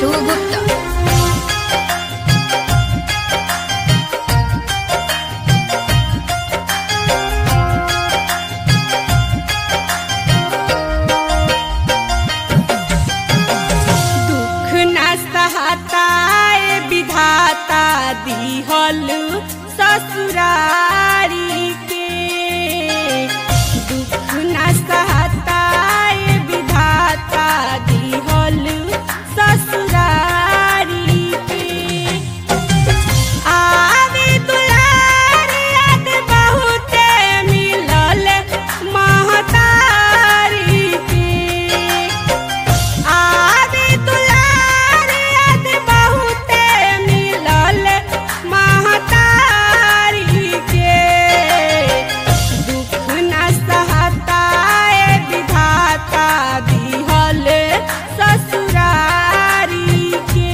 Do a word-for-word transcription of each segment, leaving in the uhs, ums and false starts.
ध्रुव गुप्ता। दुख न सहता ए विधाता दिहल ससुरारी के। दुख न सहता ए विधाता दिहल ससुरारी के। आवे दुलारी याद बहुते मिलल महतारी के। आवे दुलारी याद बहुते मिलल महतारी के। दुख न सहता ए विधाता दिहल ससुरारी के।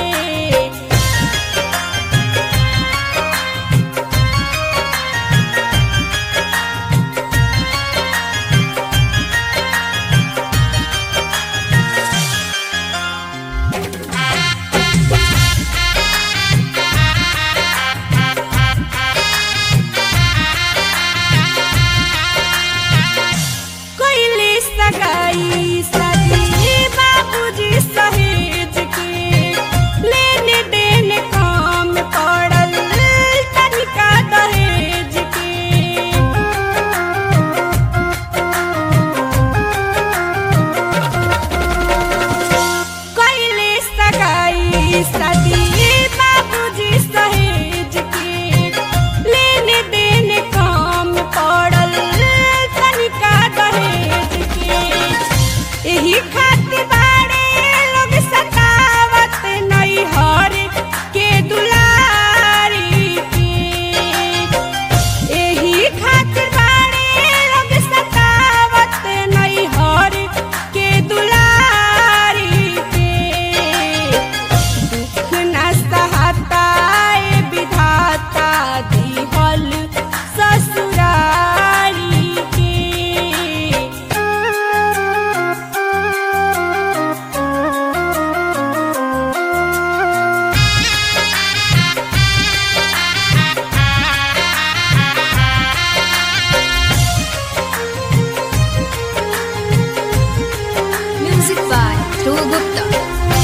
कोइली सगाई सदी बाबूजी सहेज के। लेने देने काम पड़ल तनिका दहेज के। कोइली सगाई सदी बाबूजी सहेज के। लेने देने काम पड़ल तनिका दहेज के। एही खातिर बाड़े लोग सतावत नैहर के दुलारी के। एही खातिर बाड़े लोग सतावत नैहर के दुलारी के। दुख न सहता ए विधाता दिहल ससुरारी के। Music by Dhruv Gupta.